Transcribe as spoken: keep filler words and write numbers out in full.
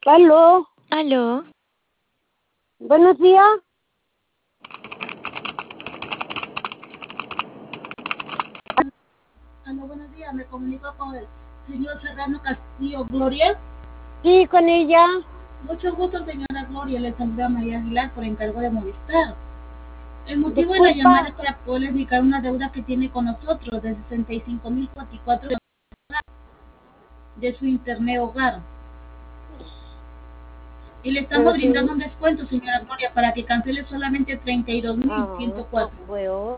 Aló, Aló, buenos días. Aló, buenos días, me comunico con el señor Serrano Castillo Gloria. Sí, con ella. Mucho gusto, señora Gloria, le saluda María Aguilar por encargo de Movistar. El motivo de la llamada Disculpa, es para poderle indicar una deuda que tiene con nosotros de sesenta y cinco mil cuatro de su internet hogar. Y le estamos pero si... brindando un descuento, señora Gloria, para que cancele solamente treinta y dos mil Ah, ciento no cuatro. puedo.